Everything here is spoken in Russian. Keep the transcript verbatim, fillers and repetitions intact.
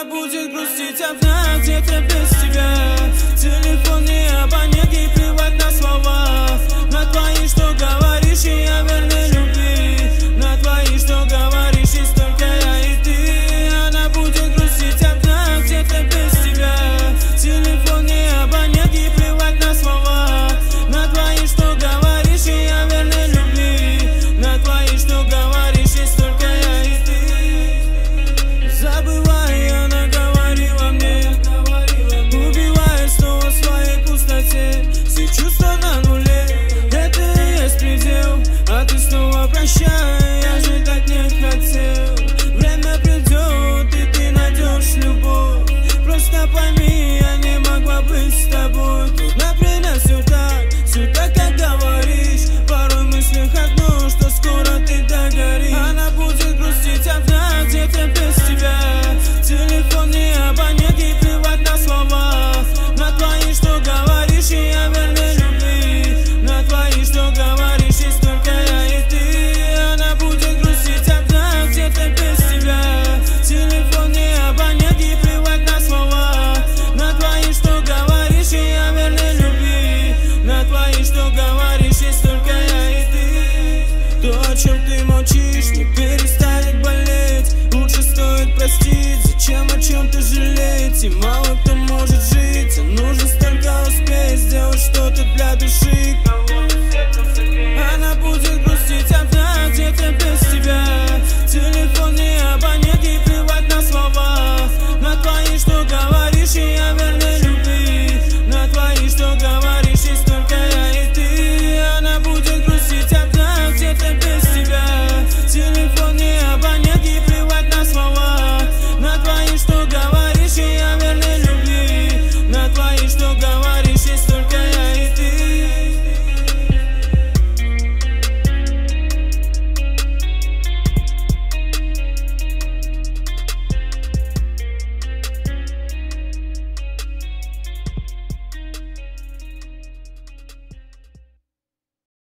Она будет грустить одна где-то без тебя. Телефон не абонент, ей плевать на слова. На твои, что говоришь, и я верной любви. На твои, что говоришь, есть только я и ты. Она будет грустить одна где-то без тебя. Телефон не абонент, ей плевать на слова. На твои, что говоришь, и я верной любви. На твои, что говоришь, есть только я и ты. Забывай, она говорила мне, убивая снова в своей пустоте. Все чувства на нуле, это и есть предел. А ты снова прощай, я же так не хотел. Время придет, и ты найдешь любовь. Просто пойми, я не могла быть с тобой. Например, все так, все так, как говоришь. Порой в мыслях одно, что скоро ты догоришь. Она будет грустить одна где-то без тебя. Телефон не абонент, ей плевать на слова. На твои, что говоришь, и я верной любви. На твои, что говоришь, есть только я и ты. Она будет грустить одна где-то без тебя. Телефон не абонент, ей плевать на слова. На твои, что говоришь, и я верной любви. На твои, что говоришь, есть только я и ты. То, о чем ты молчишь, не перестанет болеть. Лучше стоит простить, зачем о чем-то жалеть. И мало кто может жить, а нужно столько успеть сделать что-то для души.